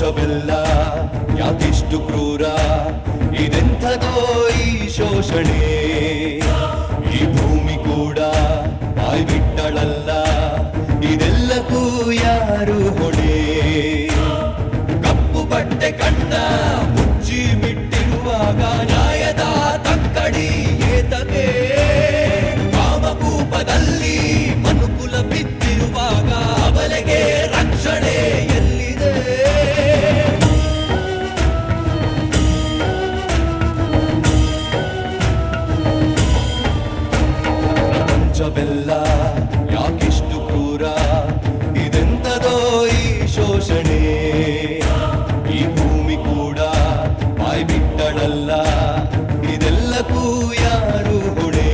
ಪ್ರಪಂಚವೆಲ್ಲ ಯಾಕಿಷ್ಟು ಕ್ರೂರ, ಇದೆಂಥದೋ ಈ ಶೋಷಣೆ. ಈ ಭೂಮಿ ಕೂಡ ಬಾಯ್ ಬಿಟ್ಟಳಲ್ಲ, ಇದೆಲ್ಲಕ್ಕೂ ಯಾರು ಹೊಣೆ? ಕಪ್ಪು ಬಟ್ಟೆ ಕಣ್ಣ ಮುಚ್ಚಿ ಬಿಟ್ಟಿರುವಾಗ ನ್ಯಾಯದ ತಕ್ಕಡಿ ಏತಕ್ಕೆ? ಕಾಮಕೂಪದಲ್ಲಿ ಮನುಕುಲ ಬಿದ್ದಿರುವಾಗ ಅವಳಿಗೆ ರಕ್ಷಣೆ ಎಲ್ಲಿದೆ? ಪ್ರಪಂಚವೆಲ್ಲ ಯಾಕಿಷ್ಟು ಕ್ರೂರ, ಇದೆಂಥದೋ ಈ ಶೋಷಣೆ. ಈ ಭೂಮಿ ಕೂಡ ಬಾಯ್ ಬಿಟ್ಟಳಲ್ಲ, ಇದೆಲ್ಲಕ್ಕೂ ಯಾರು ಹೊಣೆ?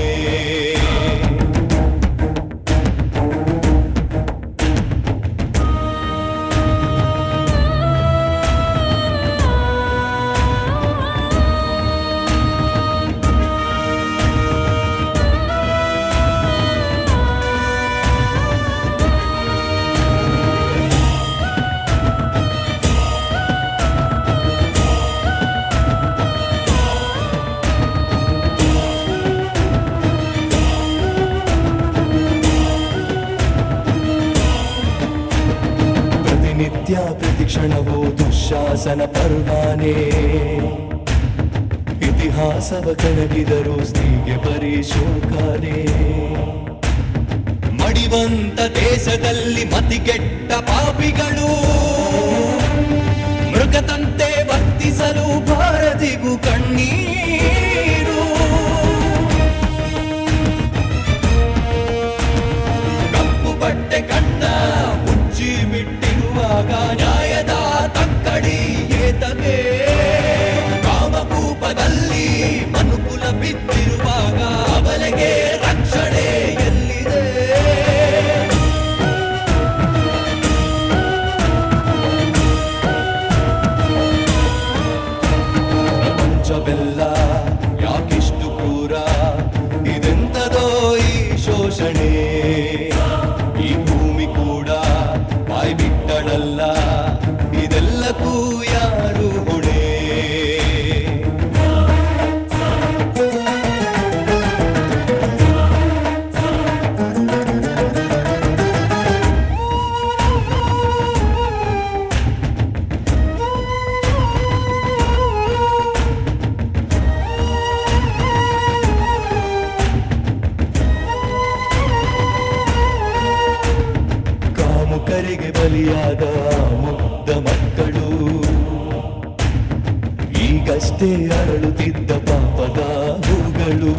ನಿತ್ಯ ಪ್ರತಿಕ್ಷಣವೋ ದುಶ್ಯಾಸನ ಪರ್ವಾನೆ. ಇತಿಹಾಸವ ಕೆಣಗಿದರು ಸ್ತ್ರೀಗೆ ಬರೀ ಶೋಕನೆ. ಮಡಿವಂತ ದೇಶದಲ್ಲಿ ಮತಿಗೆಟ್ಟ ಪಾಪಿಗಳು ಮೃಗದಂತೆ ವರ್ತಿಸಲು ಭಾರತಿಗೂ ಕಣ್ಣೀರು. ಕಪ್ಪು ಬಟ್ಟೆ ಕಣ್ಣ ಮುಚ್ಚಿ ಬಿಟ್ಟಿರುವಾಗ ನ್ಯಾಯದ ತಕ್ಕಡಿ ಏತಕ್ಕೆ? ಕಾಮಕೂಪದಲ್ಲಿ ಮನುಕುಲ ಬಿದ್ದಿರುವಾಗ ಅವಳಿಗೆ ರಕ್ಷಣೆ ಎಲ್ಲಿದೆ? ಪ್ರಪಂಚವೆಲ್ಲ ಯಾಕಿಷ್ಟು ಕ್ರೂರ, ಇದೆಂಥದೋ ಈ ಶೋಷಣೆ. ಈ ಭೂಮಿ ಕೂಡ ಬಾಯ್ ಬಿಟ್ಟಳಲ್ಲ, ಇದೆಲ್ಲಕ್ಕೂ ಯಾರು ಹೊಣೆ? ಕಾಮುಕರಿಗೆ ಬಲಿಯಾದ ಮುಗ್ಧ ಮಕ್ಕಳು ಈಗಷ್ಟೇ ಅರಳುತ್ತಿದ್ದ ಪಾಪದ ಹೂಗಳು.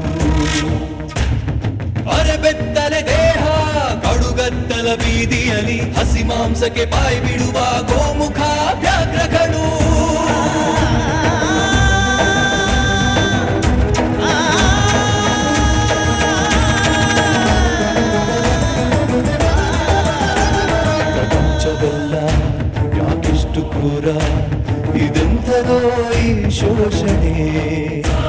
ಅರೆಬೆತ್ತಲೆ ದೇಹ ಕಡುಗತ್ತಲ ಬೀದಿಯಲ್ಲಿ ಹಸಿ ಮಾಂಸಕ್ಕೆ ಬಾಯಿ ಬಿಡುವ ಗೋಮುಖ ವ್ಯಾಘ್ರಗಳು. ಪ್ರಪಂಚವೆಲ್ಲ ಯಾಕಿಷ್ಟು ಕ್ರೂರ, ಇದೆಂಥದೋ ಈ ಶೋಷಣೆ.